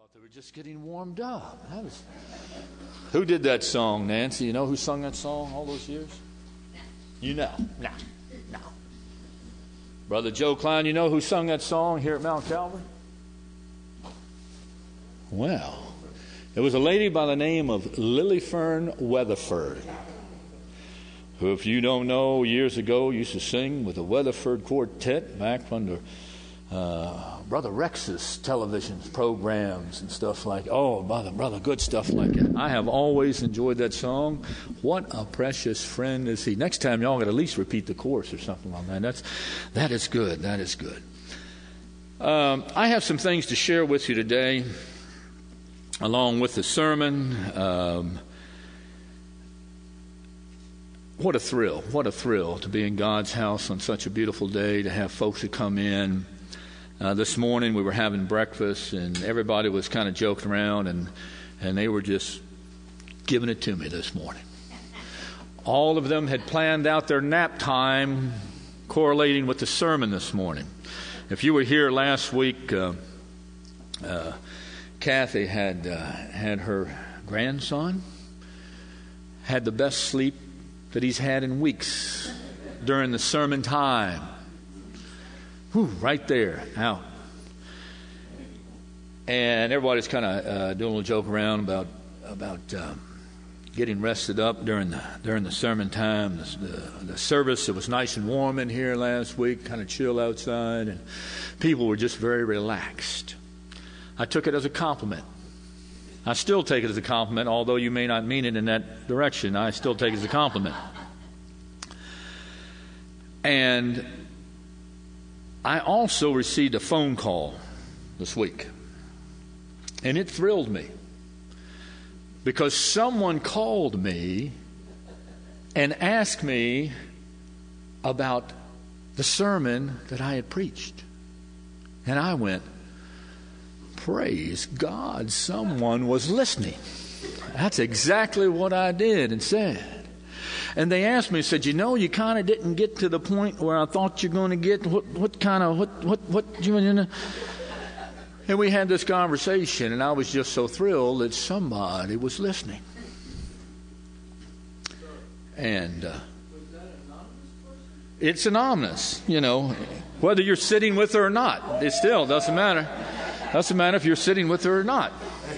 They were just getting warmed up. Who did that song, Nancy? You know who sung that song all those years? You know. No. Brother Joe Klein, you know who sung that song here at Mount Calvary? Well, it was a lady by the name of Lily Fern Weatherford, who, if you don't know, years ago used to sing with the Weatherford Quartet back under Brother Rex's television programs and stuff like, brother, good stuff like that. I have always enjoyed that song. What a precious friend is he. Next time y'all got to at least repeat the chorus or something like that. That is good. That is good. I have some things to share with you today along with the sermon. What a thrill to be in God's house on such a beautiful day, to have folks who come in. This morning we were having breakfast and everybody was kind of joking around and they were just giving it to me this morning. All of them had planned out their nap time correlating with the sermon this morning. If you were here last week, Kathy had her grandson, had the best sleep that he's had in weeks during the sermon time. Whew, right there, out. And everybody's kind of doing a little joke around about getting rested up during the sermon time. The service, it was nice and warm in here last week, kind of chill outside, and people were just very relaxed. I took it as a compliment. I still take it as a compliment, although you may not mean it in that direction. I still take it as a compliment. And I also received a phone call this week, and it thrilled me because someone called me and asked me about the sermon that I had preached. And I went, praise God, someone was listening. That's exactly what I did and said. And they asked me, said, you kind of didn't get to the point where I thought you're going to get. What you know? And we had this conversation, and I was just so thrilled that somebody was listening. And it's anonymous, whether you're sitting with her or not. It still doesn't matter. Doesn't matter if you're sitting with her or not.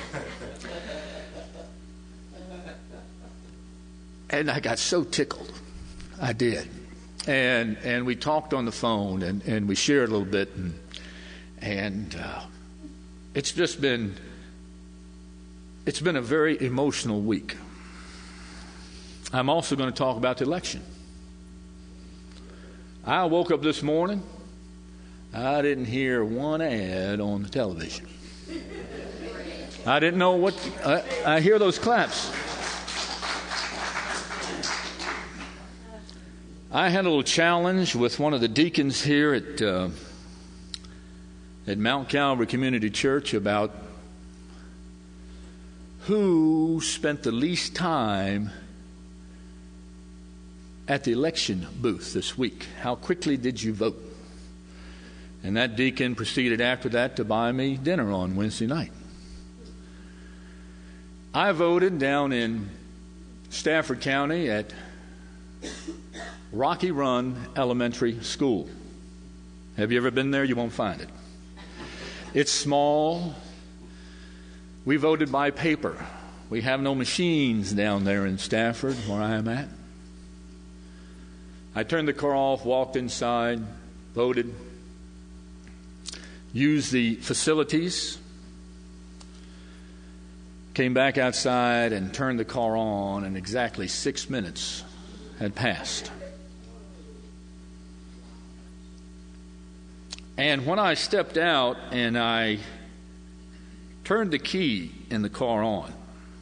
And I got so tickled. I did. And we talked on the phone and we shared a little bit. And it's been a very emotional week. I'm also going to talk about the election. I woke up this morning. I didn't hear one ad on the television. I didn't know what... I hear those claps. I had a little challenge with one of the deacons here at Mount Calvary Community Church about who spent the least time at the election booth this week. How quickly did you vote? And that deacon proceeded after that to buy me dinner on Wednesday night. I voted down in Stafford County at Rocky Run Elementary School. Have you ever been there? You won't find it. It's small. We voted by paper. We have no machines down there in Stafford where I am at. I turned the car off, walked inside, voted, used the facilities, came back outside and turned the car on, and exactly 6 minutes had passed. And when I stepped out and I turned the key in the car on,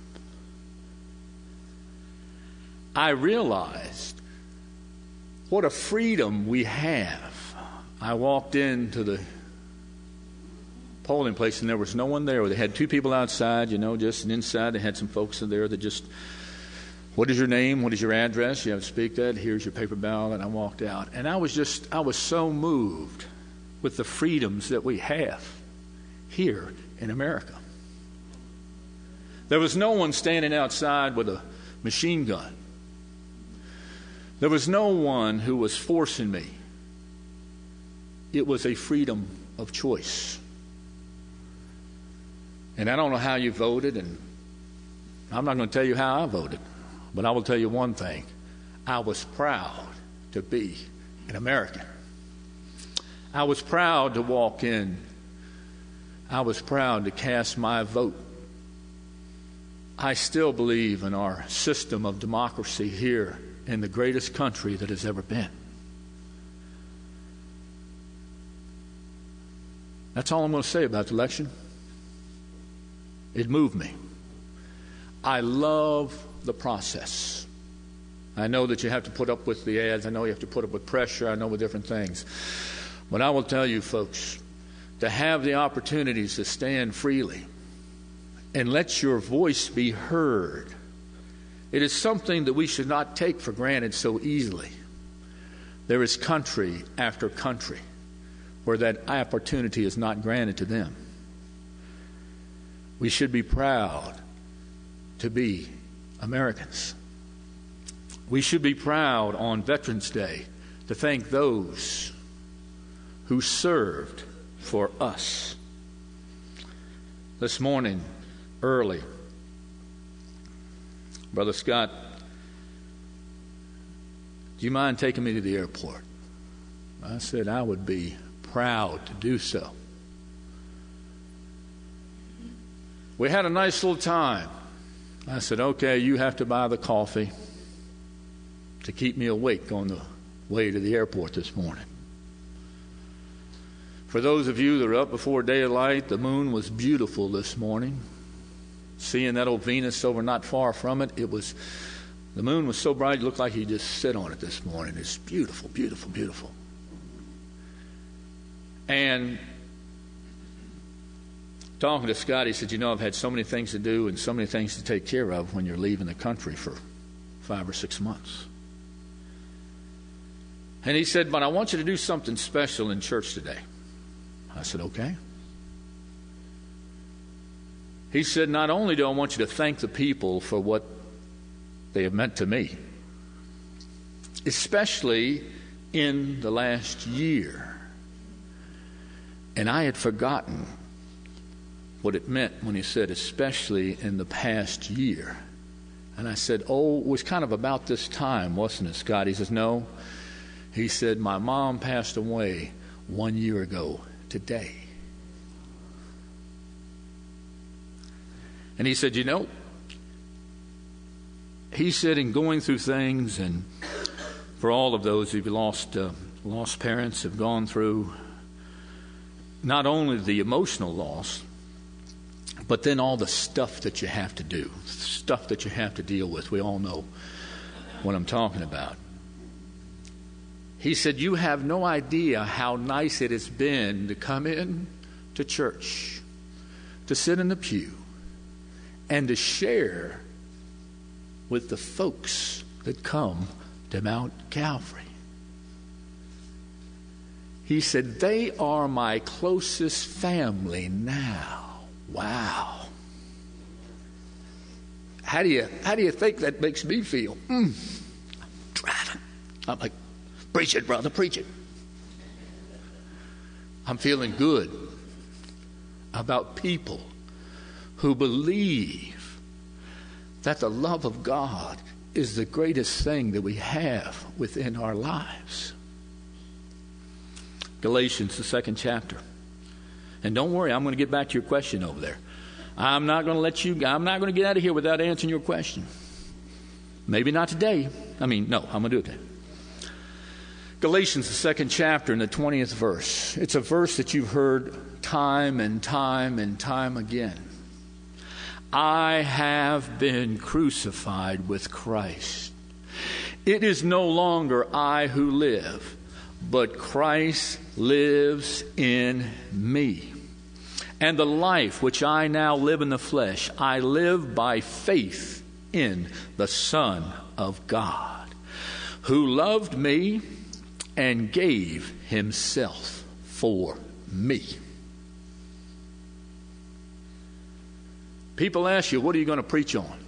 I realized what a freedom we have. I walked into the polling place and there was no one there. They had two people outside, just inside. They had some folks in there that just, what is your name? What is your address? You have to speak that. Here's your paper ballot. And I walked out. And I was so moved with the freedoms that we have here in America. There was no one standing outside with a machine gun. There was no one who was forcing me. It was a freedom of choice. And I don't know how you voted, and I'm not going to tell you how I voted, but I will tell you one thing. I was proud to be an American. I was proud to walk in. I was proud to cast my vote. I still believe in our system of democracy here in the greatest country that has ever been. That's all I'm going to say about the election. It moved me. I love the process. I know that you have to put up with the ads. I know you have to put up with pressure. I know with different things. But I will tell you, folks, to have the opportunities to stand freely and let your voice be heard, it is something that we should not take for granted so easily. There is country after country where that opportunity is not granted to them. We should be proud to be Americans. We should be proud on Veterans Day to thank those who served for us. This morning, early, Brother Scott, do you mind taking me to the airport? I said I would be proud to do so. We had a nice little time. I said, okay, you have to buy the coffee to keep me awake on the way to the airport this morning. For those of you that are up before daylight, the moon was beautiful this morning. Seeing that old Venus over not far from it, the moon was so bright it looked like you just sit on it this morning. It's beautiful, beautiful, beautiful. And talking to Scott, he said, I've had so many things to do and so many things to take care of when you're leaving the country for 5 or 6 months. And he said, but I want you to do something special in church today. I said, okay. He said, not only do I want you to thank the people for what they have meant to me, especially in the last year. And I had forgotten what it meant when he said, especially in the past year. And I said, it was kind of about this time, wasn't it, Scott? He says, no. He said, my mom passed away 1 year ago today. And he said, he said, in going through things, and for all of those who've lost parents, have gone through not only the emotional loss, but then all the stuff that you have to do, stuff that you have to deal with. We all know what I'm talking about. He said, you have no idea how nice it has been to come in to church, to sit in the pew, and to share with the folks that come to Mount Calvary. He said, they are my closest family now. Wow. How do you think that makes me feel? Driving. I'm like, preach it, brother, preach it. I'm feeling good about people who believe that the love of God is the greatest thing that we have within our lives. Galatians, the 2nd chapter. And don't worry, I'm going to get back to your question over there. I'm not going to get out of here without answering your question. Maybe not today. I'm going to do it today. Galatians, the 2nd chapter, and the 20th verse. It's a verse that you've heard time and time and time again. I have been crucified with Christ. It is no longer I who live, but Christ lives in me. And the life which I now live in the flesh, I live by faith in the Son of God, who loved me and gave himself for me. People ask you, what are you going to preach on?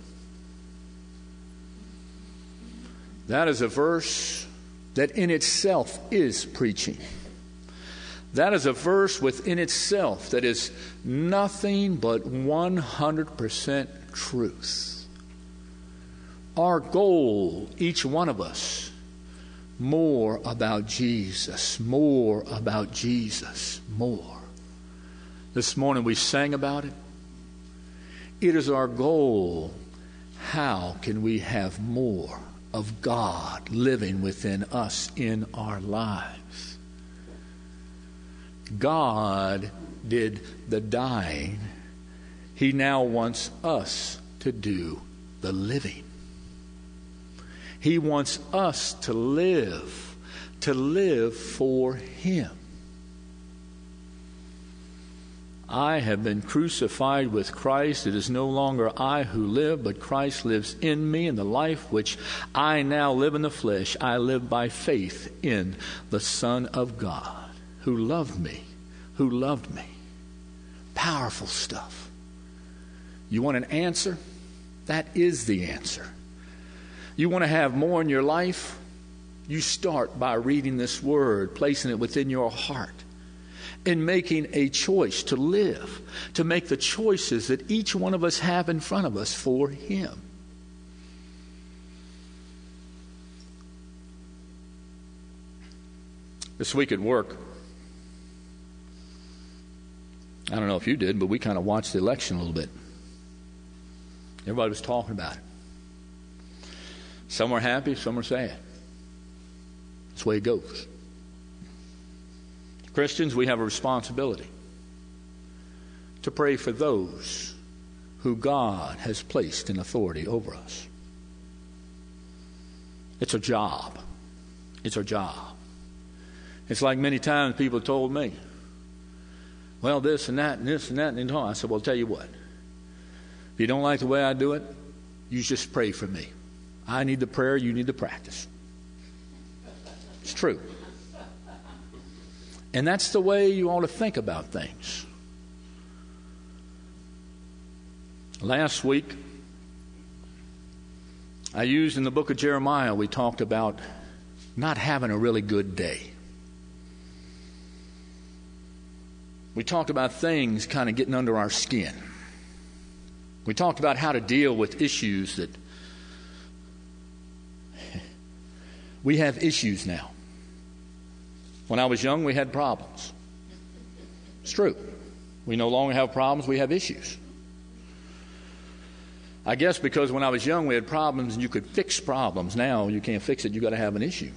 That is a verse that in itself is preaching. That is a verse within itself that is nothing but 100% truth. Our goal, each one of us, more about Jesus, more about Jesus, more. This morning we sang about it. It is our goal. How can we have more of God living within us in our lives? God did the dying. He now wants us to do the living. He wants us to live for Him. I have been crucified with Christ. It is no longer I who live, but Christ lives in me, and the life which I now live in the flesh, I live by faith in the Son of God, who loved me. Powerful stuff. You want an answer? That is the answer. You want to have more in your life? You start by reading this word, placing it within your heart, and making a choice to live, to make the choices that each one of us have in front of us for Him. This week at work, I don't know if you did, but we kind of watched the election a little bit. Everybody was talking about it. Some were happy, some were sad. That's the way it goes. Christians, we have a responsibility to pray for those who God has placed in authority over us. It's a job. It's our job. It's like many times people told me, well, this and that and this and that. And I said, well, I'll tell you what. If you don't like the way I do it, you just pray for me. I need the prayer, you need the practice. It's true. And that's the way you ought to think about things. Last week, I used in the book of Jeremiah, we talked about not having a really good day. We talked about things kind of getting under our skin. We talked about how to deal with issues that we have issues now. When I was young, we had problems. It's true. We no longer have problems, we have issues. I guess because when I was young, we had problems and you could fix problems. Now you can't fix it, you got to have an issue.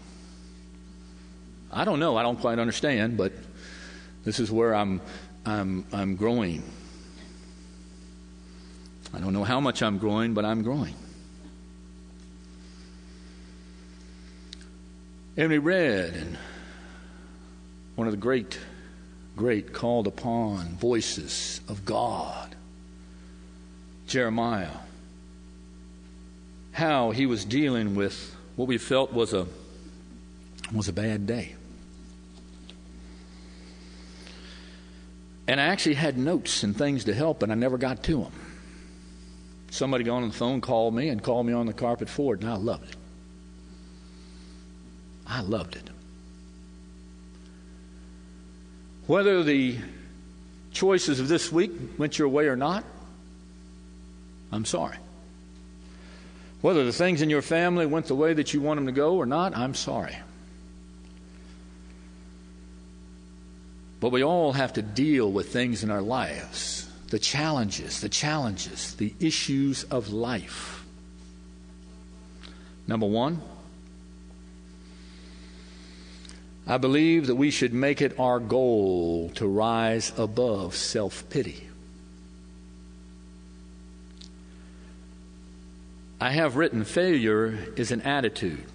I don't know, I don't quite understand, but this is where I'm growing. I don't know how much I'm growing, but I'm growing. And we read, and one of the great called upon voices of God, Jeremiah, how he was dealing with what we felt was a bad day. And I actually had notes and things to help, and I never got to them. Somebody got on the phone, called me on the carpet forward, and I loved it. I loved it. Whether the choices of this week went your way or not, I'm sorry. Whether the things in your family went the way that you want them to go or not, I'm sorry. But we all have to deal with things in our lives, the challenges, the issues of life. Number one, I believe that we should make it our goal to rise above self-pity. I have written, failure is an attitude,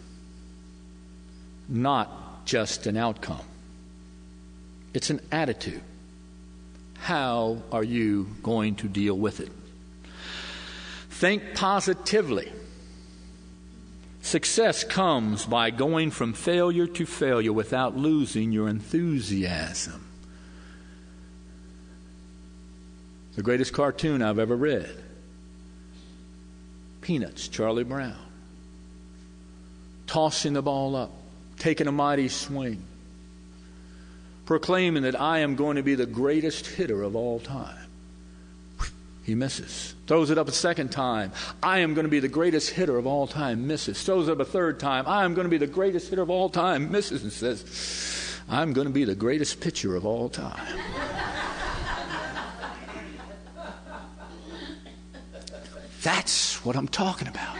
not just an outcome. It's an attitude. How are you going to deal with it? Think positively. Success comes by going from failure to failure without losing your enthusiasm. The greatest cartoon I've ever read. Peanuts, Charlie Brown. Tossing the ball up, taking a mighty swing, proclaiming that I am going to be the greatest hitter of all time. He misses. Throws it up a second time. I am going to be the greatest hitter of all time. Misses. Throws it up a third time. I am going to be the greatest hitter of all time. Misses and says, I'm going to be the greatest pitcher of all time. That's what I'm talking about.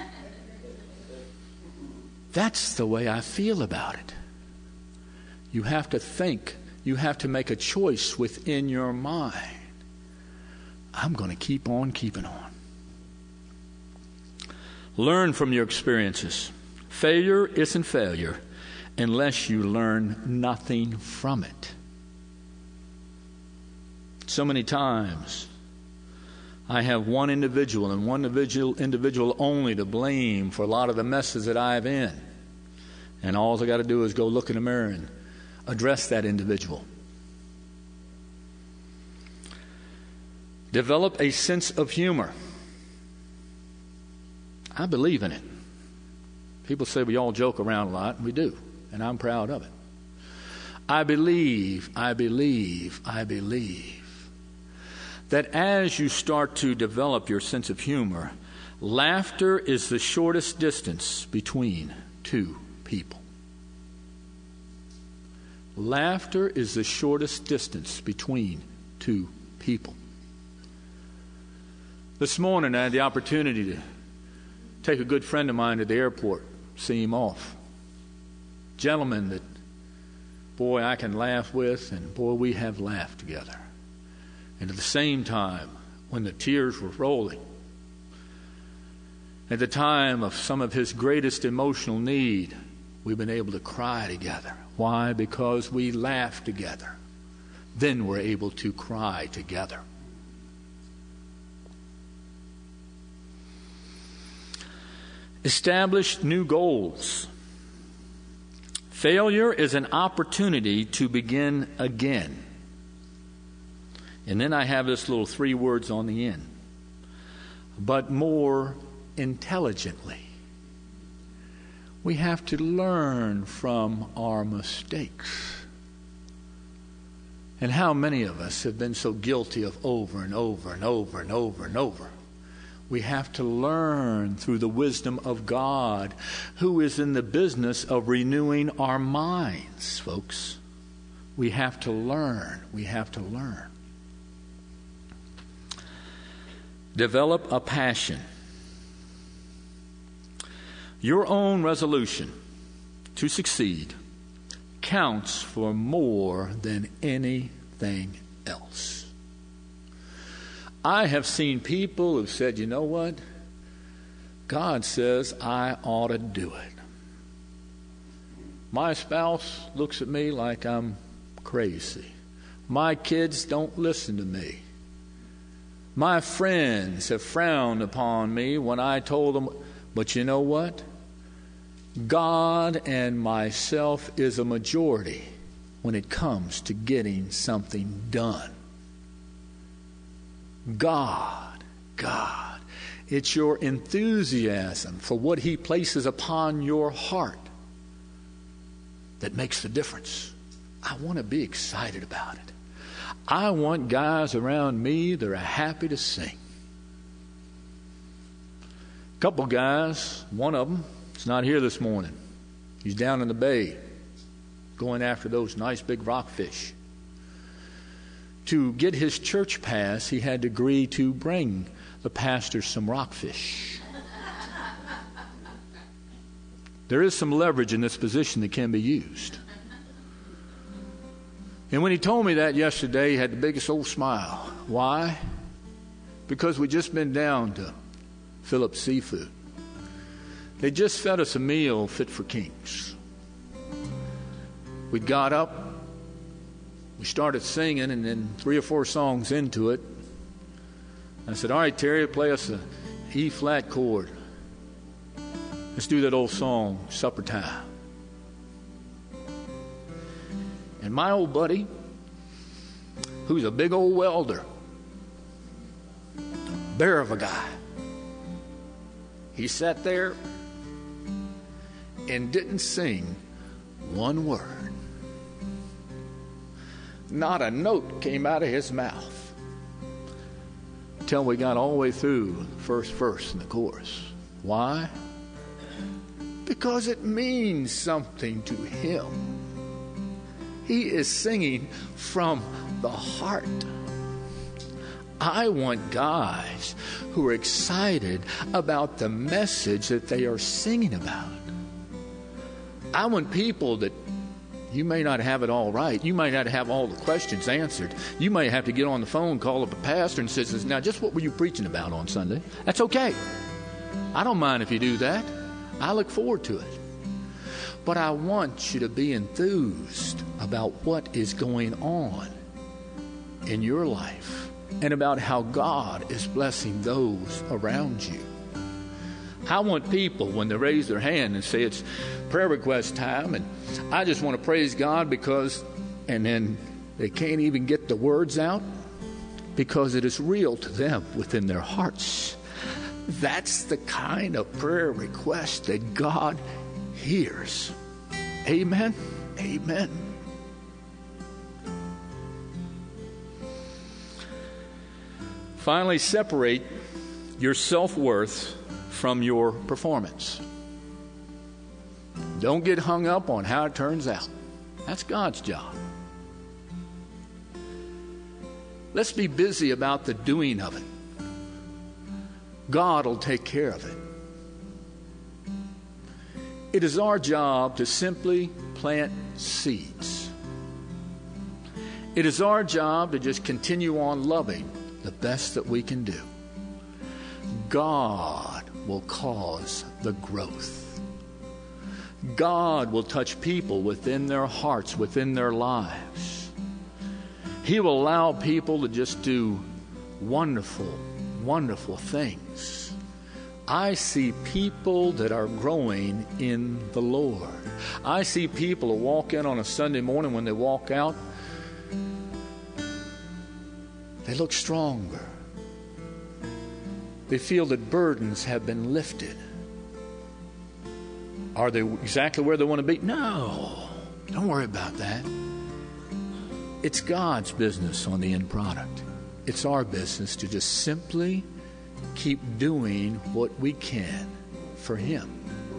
That's the way I feel about it. You have to think. You have to make a choice within your mind. I'm going to keep on keeping on. Learn from your experiences. Failure isn't failure unless you learn nothing from it. So many times, I have one individual and one individual only to blame for a lot of the messes that I'm in. And all I got to do is go look in the mirror and address that individual. Develop a sense of humor. I believe in it. People say we all joke around a lot, and we do, and I'm proud of it. I believe that as you start to develop your sense of humor, laughter is the shortest distance between two people. Laughter is the shortest distance between two people. This morning I had the opportunity to take a good friend of mine to the airport, see him off. Gentleman that, boy, I can laugh with, and boy, we have laughed together. And at the same time, when the tears were rolling, at the time of some of his greatest emotional need, we've been able to cry together. Why? Because we laugh together. Then we're able to cry together. Establish new goals. Failure is an opportunity to begin again. And then I have this little 3 words on the end. But more intelligently. We have to learn from our mistakes. And how many of us have been so guilty of over and over and over and over and over? We have to learn through the wisdom of God, who is in the business of renewing our minds, folks. We have to learn. We have to learn. Develop a passion. Your own resolution to succeed counts for more than anything else. I have seen people who've said, you know what? God says I ought to do it. My spouse looks at me like I'm crazy. My kids don't listen to me. My friends have frowned upon me when I told them, but you know what? God and myself is a majority when it comes to getting something done. God. It's your enthusiasm for what He places upon your heart that makes the difference. I want to be excited about it. I want guys around me that are happy to sing. A couple guys, one of them is not here this morning. He's down in the bay going after those nice big rockfish. To get his church pass, he had to agree to bring the pastor some rockfish. There is some leverage in this position that can be used. And when he told me that yesterday, he had the biggest old smile. Why? Because we'd just been down to Phillips Seafood. They just fed us a meal fit for kings. We got up. We started singing, and then 3 or 4 songs into it, I said, all right, Terry, play us an E-flat chord. Let's do that old song, Supper Time. And my old buddy, who's a big old welder, bear of a guy. He sat there and didn't sing one word. Not a note came out of his mouth till we got all the way through the first verse in the chorus. Why? Because it means something to him. He is singing from the heart. I want guys who are excited about the message that they are singing about. I want people that, you may not have it all right. You may not have all the questions answered. You may have to get on the phone, call up a pastor and says, now just what were you preaching about on Sunday? That's okay. I don't mind if you do that. I look forward to it. But I want you to be enthused about what is going on in your life and about how God is blessing those around you. I want people, when they raise their hand and say it's prayer request time, and I just want to praise God because, and then they can't even get the words out because it is real to them within their hearts. That's the kind of prayer request that God hears. Amen. Amen. Finally, separate your self-worth from your performance. Don't get hung up on how it turns out. That's God's job. Let's be busy about the doing of it. God will take care of it. It is our job to simply plant seeds. It is our job to just continue on loving the best that we can do. God will cause the growth. God will touch people within their hearts, within their lives. He will allow people to just do wonderful, wonderful things. I see people that are growing in the Lord. I see people who walk in on a Sunday morning, when they walk out, they look stronger. They feel that burdens have been lifted. Are they exactly where they want to be? No. Don't worry about that. It's God's business on the end product. It's our business to just simply keep doing what we can for Him.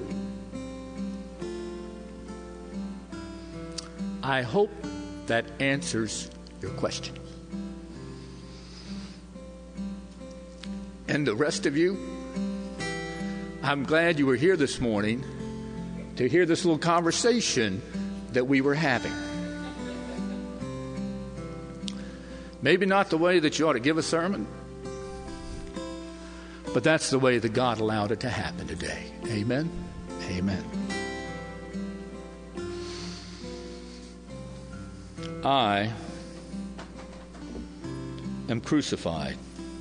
I hope that answers your question. And the rest of you, I'm glad you were here this morning to hear this little conversation that we were having. Maybe not the way that you ought to give a sermon, but that's the way that God allowed it to happen today. Amen? Amen. I am crucified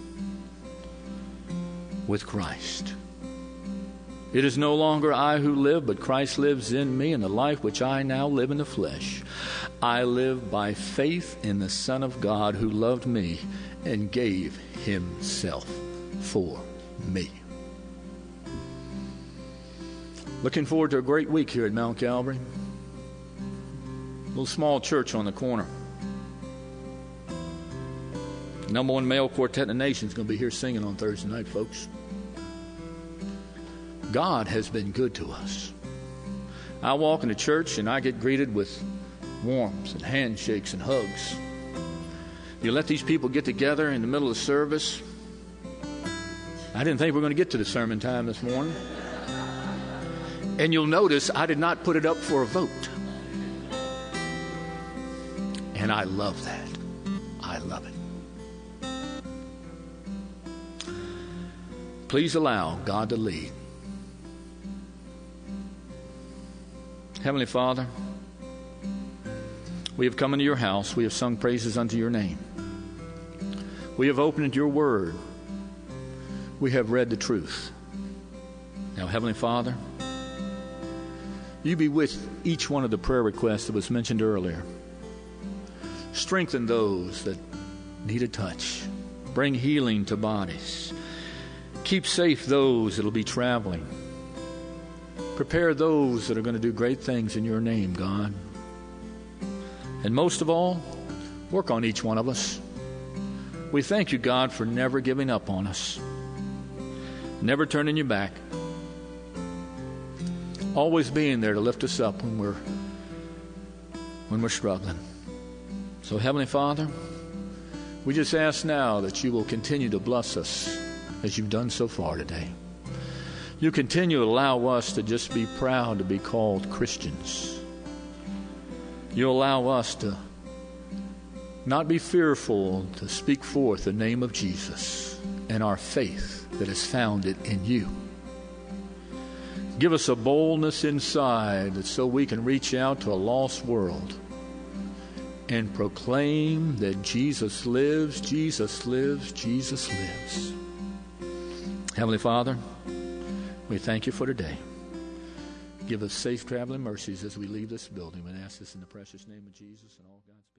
with Christ. It is no longer I who live, but Christ lives in me, and the life which I now live in the flesh, I live by faith in the Son of God who loved me and gave Himself for me. Looking forward to a great week here at Mount Calvary. Little small church on the corner. Number one male quartet in the nation is going to be here singing on Thursday night, folks. God has been good to us. I walk into church and I get greeted with warmth and handshakes and hugs. You let these people get together in the middle of the service. I didn't think we were going to get to the sermon time this morning. And you'll notice I did not put it up for a vote. And I love that. I love it. Please allow God to lead. Heavenly Father, we have come into your house. We have sung praises unto your name. We have opened your word. We have read the truth. Now, Heavenly Father, you be with each one of the prayer requests that was mentioned earlier. Strengthen those that need a touch. Bring healing to bodies. Keep safe those that will be traveling. Prepare those that are going to do great things in your name, God. And most of all, work on each one of us. We thank you, God, for never giving up on us, never turning you back, always being there to lift us up when we're struggling. So, Heavenly Father, we just ask now that you will continue to bless us as you've done so far today. You continue to allow us to just be proud to be called Christians. You allow us to not be fearful to speak forth the name of Jesus and our faith that is founded in you. Give us a boldness inside that so we can reach out to a lost world and proclaim that Jesus lives, Jesus lives, Jesus lives. Heavenly Father, we thank you for today. Give us safe traveling mercies as we leave this building. We ask this in the precious name of Jesus and all God's people.